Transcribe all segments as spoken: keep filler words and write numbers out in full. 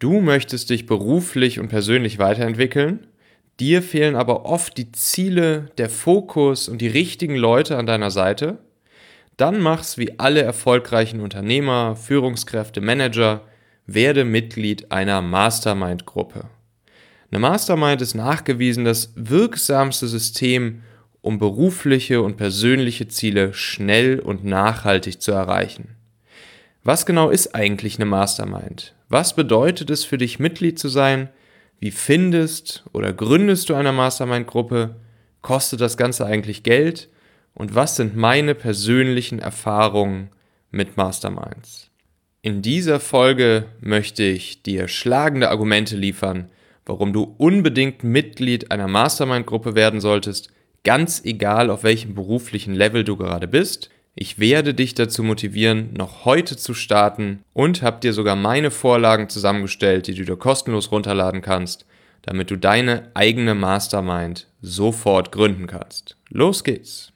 Du möchtest dich beruflich und persönlich weiterentwickeln, dir fehlen aber oft die Ziele, der Fokus und die richtigen Leute an deiner Seite? Dann mach's wie alle erfolgreichen Unternehmer, Führungskräfte, Manager, werde Mitglied einer Mastermind-Gruppe. Eine Mastermind ist nachgewiesen das wirksamste System, um berufliche und persönliche Ziele schnell und nachhaltig zu erreichen. Was genau ist eigentlich eine Mastermind? Was bedeutet es für dich, Mitglied zu sein? Wie findest oder gründest du eine Mastermind-Gruppe? Kostet das Ganze eigentlich Geld? Und was sind meine persönlichen Erfahrungen mit Masterminds? In dieser Folge möchte ich dir schlagende Argumente liefern, warum du unbedingt Mitglied einer Mastermind-Gruppe werden solltest, ganz egal auf welchem beruflichen Level du gerade bist. Ich werde dich dazu motivieren, noch heute zu starten und habe dir sogar meine Vorlagen zusammengestellt, die du dir kostenlos runterladen kannst, damit du deine eigene Mastermind sofort gründen kannst. Los geht's!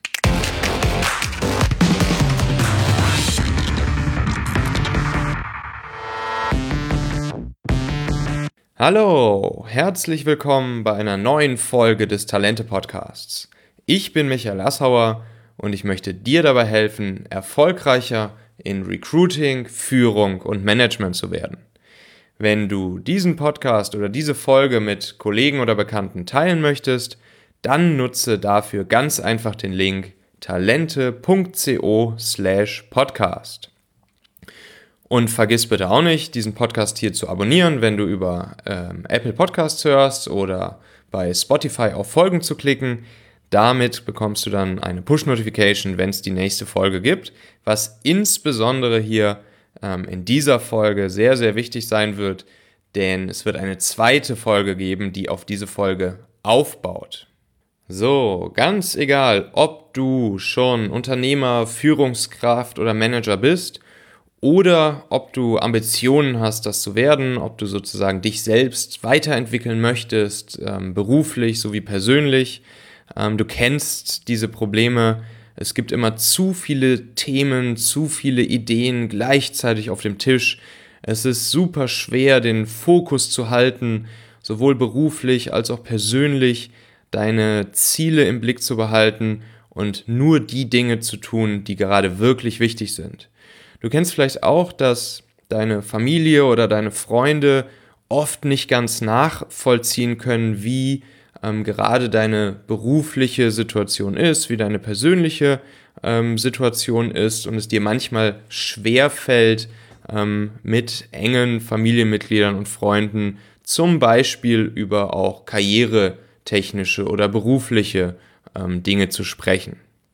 Hallo, herzlich willkommen bei einer neuen Folge des Talente-Podcasts. Ich bin Michael Assauer und ich möchte dir dabei helfen, erfolgreicher in Recruiting, Führung und Management zu werden. Wenn du diesen Podcast oder diese Folge mit Kollegen oder Bekannten teilen möchtest, dann nutze dafür ganz einfach den Link talente.co slash podcast. Und vergiss bitte auch nicht, diesen Podcast hier zu abonnieren, wenn du über ähm, Apple Podcasts hörst oder bei Spotify auf Folgen zu klicken. Damit bekommst du dann eine Push-Notification, wenn es die nächste Folge gibt, was insbesondere hier ähm, in dieser Folge sehr, sehr wichtig sein wird, denn es wird eine zweite Folge geben, die auf diese Folge aufbaut. So, ganz egal, ob du schon Unternehmer, Führungskraft oder Manager bist oder ob du Ambitionen hast, das zu werden, ob du sozusagen dich selbst weiterentwickeln möchtest, ähm, beruflich sowie persönlich. Ähm, du kennst diese Probleme. Es gibt immer zu viele Themen, zu viele Ideen gleichzeitig auf dem Tisch. Es ist super schwer, den Fokus zu halten, sowohl beruflich als auch persönlich, deine Ziele im Blick zu behalten und nur die Dinge zu tun, die gerade wirklich wichtig sind. Du kennst vielleicht auch, dass deine Familie oder deine Freunde oft nicht ganz nachvollziehen können, wie ähm, gerade deine berufliche Situation ist, wie deine persönliche ähm, Situation ist und es dir manchmal schwerfällt, ähm, mit engen Familienmitgliedern und Freunden zum Beispiel über auch karrieretechnische oder berufliche ähm, Dinge zu sprechen.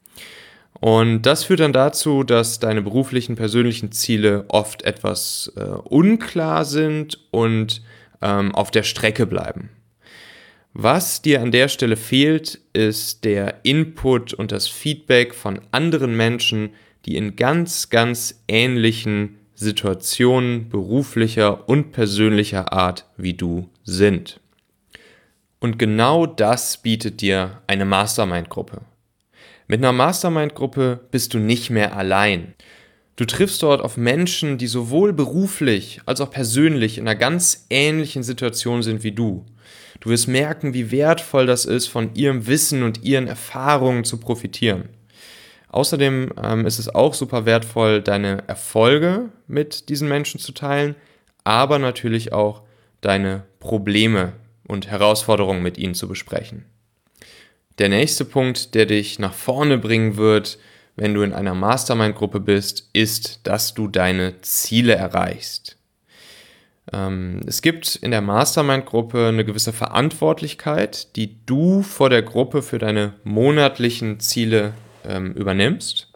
Und das führt dann dazu, dass deine beruflichen, persönlichen Ziele oft etwas äh, unklar sind und ähm, auf der Strecke bleiben. Was dir an der Stelle fehlt, ist der Input und das Feedback von anderen Menschen, die in ganz, ganz ähnlichen Situationen beruflicher und persönlicher Art wie du sind. Und genau das bietet dir eine Mastermind-Gruppe. Mit einer Mastermind-Gruppe bist du nicht mehr allein. Du triffst dort auf Menschen, die sowohl beruflich als auch persönlich in einer ganz ähnlichen Situation sind wie du. Du wirst merken, wie wertvoll das ist, von ihrem Wissen und ihren Erfahrungen zu profitieren. Außerdem ähm, ist es auch super wertvoll, deine Erfolge mit diesen Menschen zu teilen, aber natürlich auch deine Probleme und Herausforderungen mit ihnen zu besprechen. Der nächste Punkt, der dich nach vorne bringen wird, wenn du in einer Mastermind-Gruppe bist, ist, dass du deine Ziele erreichst. Ähm, es gibt in der Mastermind-Gruppe eine gewisse Verantwortlichkeit, die du vor der Gruppe für deine monatlichen Ziele ähm, übernimmst.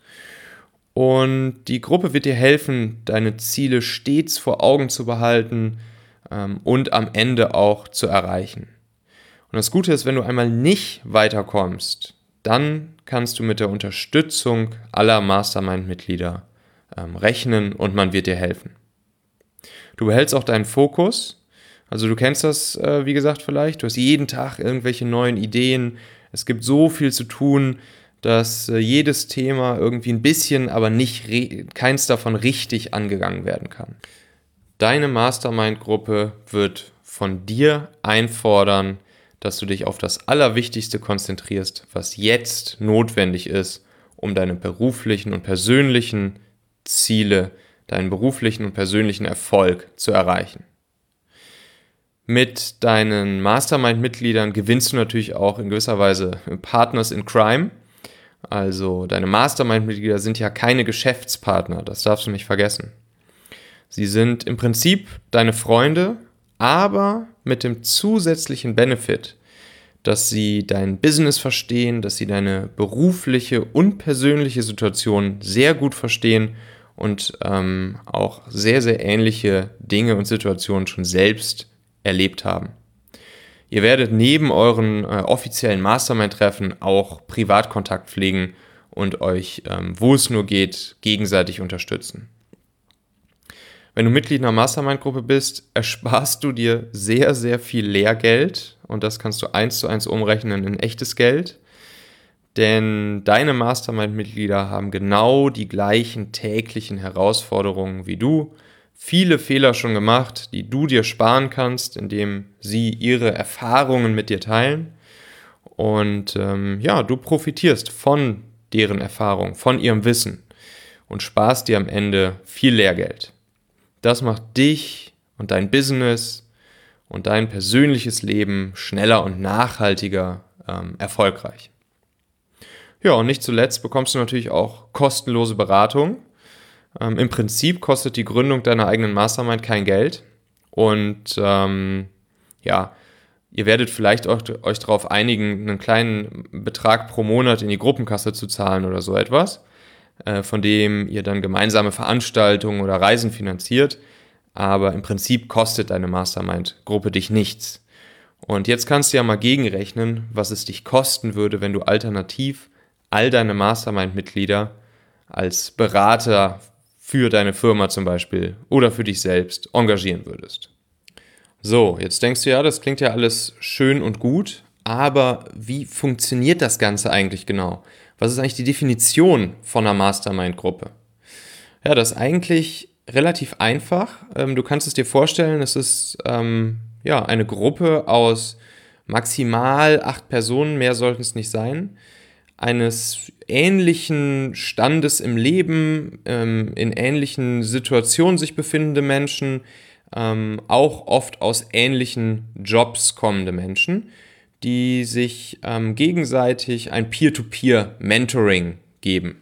Und die Gruppe wird dir helfen, deine Ziele stets vor Augen zu behalten ähm, und am Ende auch zu erreichen. Und das Gute ist, wenn du einmal nicht weiterkommst, dann kannst du mit der Unterstützung aller Mastermind-Mitglieder ähm, rechnen und man wird dir helfen. Du behältst auch deinen Fokus, also du kennst das, äh, wie gesagt, vielleicht, du hast jeden Tag irgendwelche neuen Ideen, es gibt so viel zu tun, dass äh, jedes Thema irgendwie ein bisschen, aber nicht re- keins davon richtig angegangen werden kann. Deine Mastermind-Gruppe wird von dir einfordern, dass du dich auf das Allerwichtigste konzentrierst, was jetzt notwendig ist, um deine beruflichen und persönlichen Ziele, deinen beruflichen und persönlichen Erfolg zu erreichen. Mit deinen Mastermind-Mitgliedern gewinnst du natürlich auch in gewisser Weise Partners in Crime. Also deine Mastermind-Mitglieder sind ja keine Geschäftspartner, das darfst du nicht vergessen. Sie sind im Prinzip deine Freunde, aber mit dem zusätzlichen Benefit, dass sie dein Business verstehen, dass sie deine berufliche und persönliche Situation sehr gut verstehen und ähm, auch sehr, sehr ähnliche Dinge und Situationen schon selbst erlebt haben. Ihr werdet neben euren äh, offiziellen Mastermind-Treffen auch Privatkontakt pflegen und euch, ähm, wo es nur geht, gegenseitig unterstützen. Wenn du Mitglied einer Mastermind-Gruppe bist, ersparst du dir sehr, sehr viel Lehrgeld und das kannst du eins zu eins umrechnen in echtes Geld, denn deine Mastermind-Mitglieder haben genau die gleichen täglichen Herausforderungen wie du, viele Fehler schon gemacht, die du dir sparen kannst, indem sie ihre Erfahrungen mit dir teilen und ähm, ja, du profitierst von deren Erfahrung, von ihrem Wissen und sparst dir am Ende viel Lehrgeld. Das macht dich und dein Business und dein persönliches Leben schneller und nachhaltiger ähm, erfolgreich. Ja, und nicht zuletzt bekommst du natürlich auch kostenlose Beratung. Ähm, Im Prinzip kostet die Gründung deiner eigenen Mastermind kein Geld. Und ähm, ja, ihr werdet vielleicht euch, euch darauf einigen, einen kleinen Betrag pro Monat in die Gruppenkasse zu zahlen oder so etwas, von dem ihr dann gemeinsame Veranstaltungen oder Reisen finanziert, aber im Prinzip kostet deine Mastermind-Gruppe dich nichts. Und jetzt kannst du ja mal gegenrechnen, was es dich kosten würde, wenn du alternativ all deine Mastermind-Mitglieder als Berater für deine Firma zum Beispiel oder für dich selbst engagieren würdest. So, jetzt denkst du ja, das klingt ja alles schön und gut, aber wie funktioniert das Ganze eigentlich genau? Was ist eigentlich die Definition von einer Mastermind-Gruppe? Ja, das ist eigentlich relativ einfach. Du kannst es dir vorstellen, es ist ähm, ja, eine Gruppe aus maximal acht Personen, mehr sollten es nicht sein, eines ähnlichen Standes im Leben, ähm, in ähnlichen Situationen sich befindende Menschen, ähm, auch oft aus ähnlichen Jobs kommende Menschen, die sich ähm, gegenseitig ein Peer-to-Peer-Mentoring geben.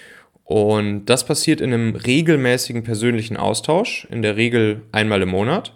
Und das passiert in einem regelmäßigen persönlichen Austausch, in der Regel einmal im Monat.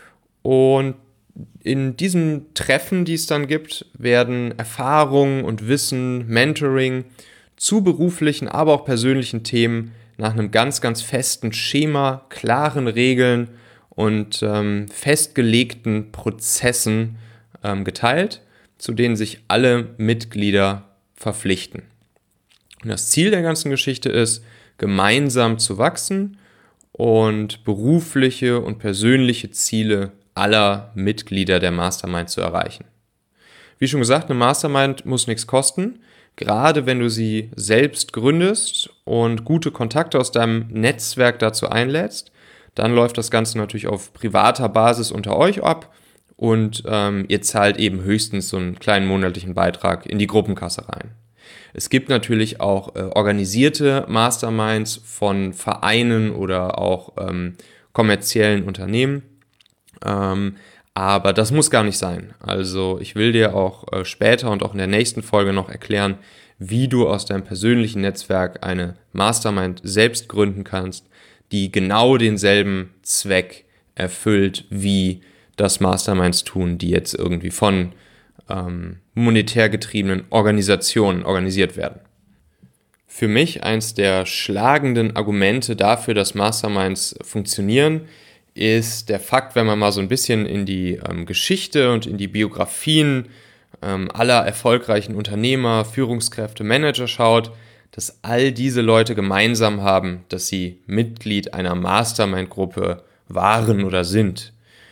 Und in diesen Treffen, die es dann gibt, werden Erfahrungen und Wissen, Mentoring zu beruflichen, aber auch persönlichen Themen nach einem ganz, ganz festen Schema, klaren Regeln und ähm, festgelegten Prozessen ähm, geteilt, zu denen sich alle Mitglieder verpflichten. Und das Ziel der ganzen Geschichte ist, gemeinsam zu wachsen und berufliche und persönliche Ziele aller Mitglieder der Mastermind zu erreichen. Wie schon gesagt, eine Mastermind muss nichts kosten, gerade wenn du sie selbst gründest und gute Kontakte aus deinem Netzwerk dazu einlädst, dann läuft das Ganze natürlich auf privater Basis unter euch ab und ähm, ihr zahlt eben höchstens so einen kleinen monatlichen Beitrag in die Gruppenkasse rein. Es gibt natürlich auch äh, organisierte Masterminds von Vereinen oder auch ähm, kommerziellen Unternehmen, ähm, aber das muss gar nicht sein. Also ich will dir auch äh, später und auch in der nächsten Folge noch erklären, wie du aus deinem persönlichen Netzwerk eine Mastermind selbst gründen kannst, die genau denselben Zweck erfüllt, wie das Masterminds tun, die jetzt irgendwie von ähm, monetär getriebenen Organisationen organisiert werden. Für mich eins der schlagenden Argumente dafür, dass Masterminds funktionieren, ist der Fakt, wenn man mal so ein bisschen in die ähm, Geschichte und in die Biografien ähm, aller erfolgreichen Unternehmer, Führungskräfte, Manager schaut, dass all diese Leute gemeinsam haben, dass sie Mitglied einer Mastermind-Gruppe waren oder sind.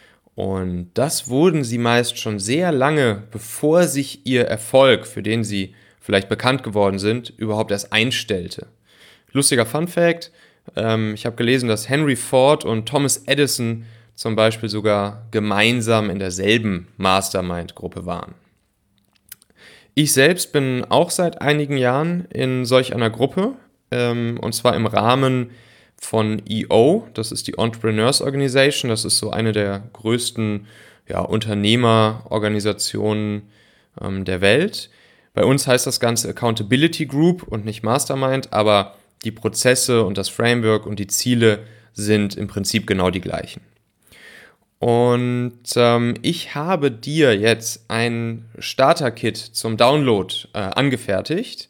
Und das wurden sie meist schon sehr lange, bevor sich ihr Erfolg, für den sie vielleicht bekannt geworden sind, überhaupt erst einstellte. Lustiger Funfact, Ähm, ich habe gelesen, dass Henry Ford und Thomas Edison zum Beispiel sogar gemeinsam in derselben Mastermind-Gruppe waren. Ich selbst bin auch seit einigen Jahren in solch einer Gruppe, ähm, und zwar im Rahmen von E O, das ist die Entrepreneurs Organization, das ist so eine der größten ja, Unternehmerorganisationen ähm, der Welt. Bei uns heißt das Ganze Accountability Group und nicht Mastermind, aber die Prozesse und das Framework und die Ziele sind im Prinzip genau die gleichen. Und ähm, ich habe dir jetzt ein Starter-Kit zum Download äh, angefertigt,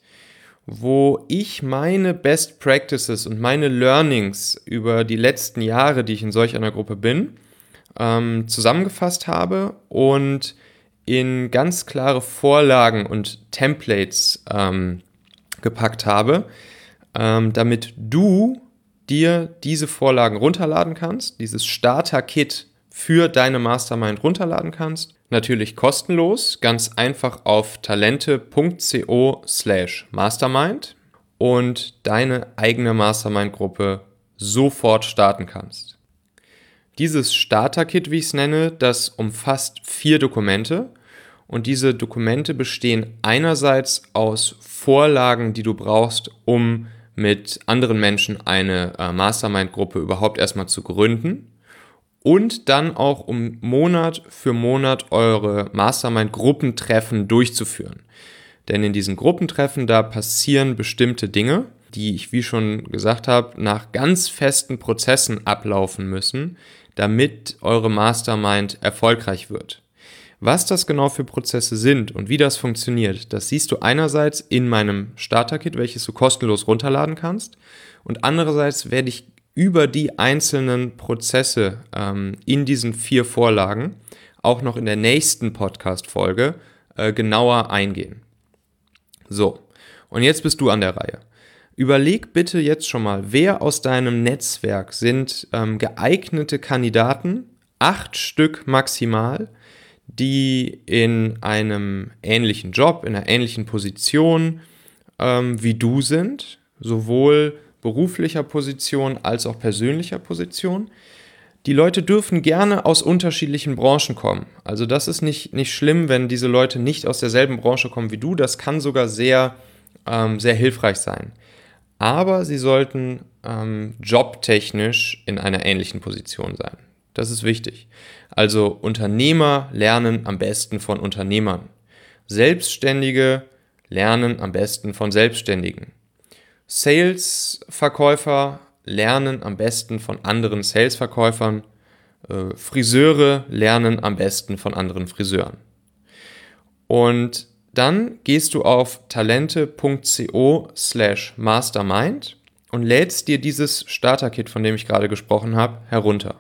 wo ich meine Best Practices und meine Learnings über die letzten Jahre, die ich in solch einer Gruppe bin, ähm, zusammengefasst habe und in ganz klare Vorlagen und Templates ähm, gepackt habe, ähm, damit du dir diese Vorlagen runterladen kannst, dieses Starter-Kit für deine Mastermind runterladen kannst. Natürlich kostenlos, ganz einfach auf talente.co slash mastermind und deine eigene Mastermind-Gruppe sofort starten kannst. Dieses Starter-Kit, wie ich es nenne, das umfasst vier Dokumente und diese Dokumente bestehen einerseits aus Vorlagen, die du brauchst, um mit anderen Menschen eine äh, Mastermind-Gruppe überhaupt erstmal zu gründen und dann auch um Monat für Monat eure Mastermind-Gruppentreffen durchzuführen. Denn in diesen Gruppentreffen, da passieren bestimmte Dinge, die ich, wie schon gesagt habe, nach ganz festen Prozessen ablaufen müssen, damit eure Mastermind erfolgreich wird. Was das genau für Prozesse sind und wie das funktioniert, das siehst du einerseits in meinem Starter-Kit, welches du kostenlos runterladen kannst, und andererseits werde ich über die einzelnen Prozesse ähm, in diesen vier Vorlagen auch noch in der nächsten Podcast-Folge äh, genauer eingehen. So, und jetzt bist du an der Reihe. Überleg bitte jetzt schon mal, wer aus deinem Netzwerk sind ähm, geeignete Kandidaten, acht Stück maximal, die in einem ähnlichen Job, in einer ähnlichen Position ähm, wie du sind, sowohl beruflicher Position als auch persönlicher Position. Die Leute dürfen gerne aus unterschiedlichen Branchen kommen. Also das ist nicht, nicht schlimm, wenn diese Leute nicht aus derselben Branche kommen wie du. Das kann sogar sehr, ähm, sehr hilfreich sein. Aber sie sollten ähm, jobtechnisch in einer ähnlichen Position sein. Das ist wichtig. Also Unternehmer lernen am besten von Unternehmern. Selbstständige lernen am besten von Selbstständigen. Sales-Verkäufer lernen am besten von anderen Sales-Verkäufern. Äh, Friseure lernen am besten von anderen Friseuren. Und dann gehst du auf talente.co slash mastermind und lädst dir dieses Starter-Kit, von dem ich gerade gesprochen habe, herunter.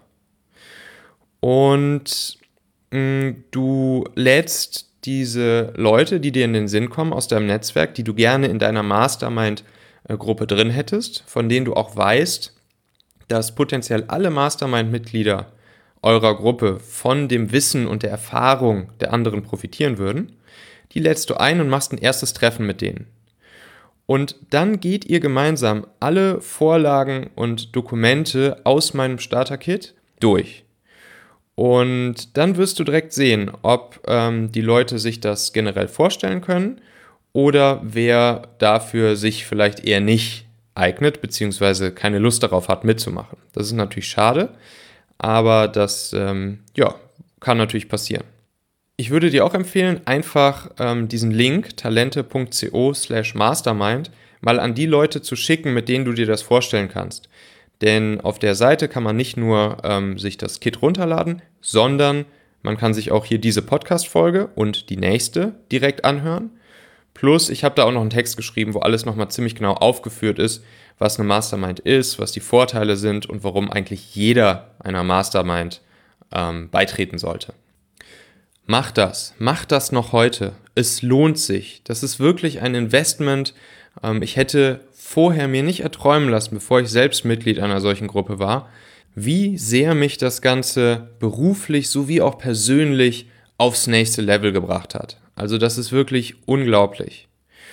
Und mh, du lädst diese Leute, die dir in den Sinn kommen aus deinem Netzwerk, die du gerne in deiner Mastermind-Gruppe drin hättest, von denen du auch weißt, dass potenziell alle Mastermind-Mitglieder eurer Gruppe von dem Wissen und der Erfahrung der anderen profitieren würden. Die lädst du ein und machst ein erstes Treffen mit denen. Und dann geht ihr gemeinsam alle Vorlagen und Dokumente aus meinem Starter-Kit durch. Und dann wirst du direkt sehen, ob ähm, die Leute sich das generell vorstellen können oder wer dafür sich vielleicht eher nicht eignet, beziehungsweise keine Lust darauf hat, mitzumachen. Das ist natürlich schade, aber das ähm, ja, kann natürlich passieren. Ich würde dir auch empfehlen, einfach ähm, diesen Link talente.co slash mastermind mal an die Leute zu schicken, mit denen du dir das vorstellen kannst. Denn auf der Seite kann man nicht nur ähm, sich das Kit runterladen, sondern man kann sich auch hier diese Podcast-Folge und die nächste direkt anhören. Plus, ich habe da auch noch einen Text geschrieben, wo alles nochmal ziemlich genau aufgeführt ist, was eine Mastermind ist, was die Vorteile sind und warum eigentlich jeder einer Mastermind ähm, beitreten sollte. Mach das, mach das noch heute. Es lohnt sich. Das ist wirklich ein Investment. Ich hätte vorher mir nicht erträumen lassen, bevor ich selbst Mitglied einer solchen Gruppe war, wie sehr mich das Ganze beruflich sowie auch persönlich aufs nächste Level gebracht hat. Also das ist wirklich unglaublich.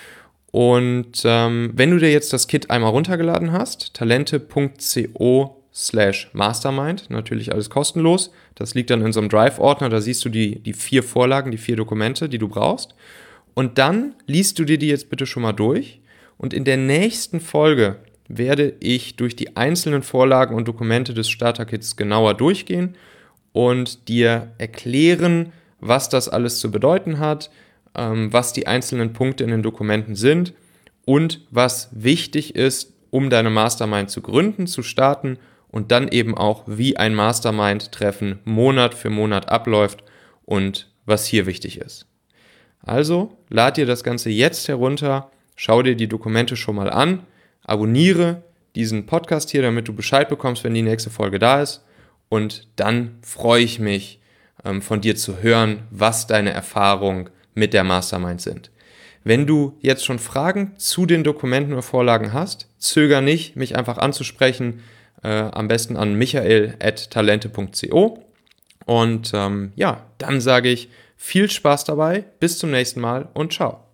Und ähm, wenn du dir jetzt das Kit einmal runtergeladen hast, talente.co slash mastermind, natürlich alles kostenlos. Das liegt dann in so einem Drive-Ordner, da siehst du die, die vier Vorlagen, die vier Dokumente, die du brauchst. Und dann liest du dir die jetzt bitte schon mal durch. Und in der nächsten Folge werde ich durch die einzelnen Vorlagen und Dokumente des Starter-Kits genauer durchgehen und dir erklären, was das alles zu bedeuten hat, ähm, was die einzelnen Punkte in den Dokumenten sind und was wichtig ist, um deine Mastermind zu gründen, zu starten und dann eben auch, wie ein Mastermind-Treffen Monat für Monat abläuft und was hier wichtig ist. Also, lad dir das Ganze jetzt herunter, schau dir die Dokumente schon mal an, abonniere diesen Podcast hier, damit du Bescheid bekommst, wenn die nächste Folge da ist. Und dann freue ich mich, von dir zu hören, was deine Erfahrungen mit der Mastermind sind. Wenn du jetzt schon Fragen zu den Dokumenten oder Vorlagen hast, zöger nicht, mich einfach anzusprechen, äh, am besten an michael at talente punkt co. Und ähm, ja, dann sage ich viel Spaß dabei, bis zum nächsten Mal und ciao.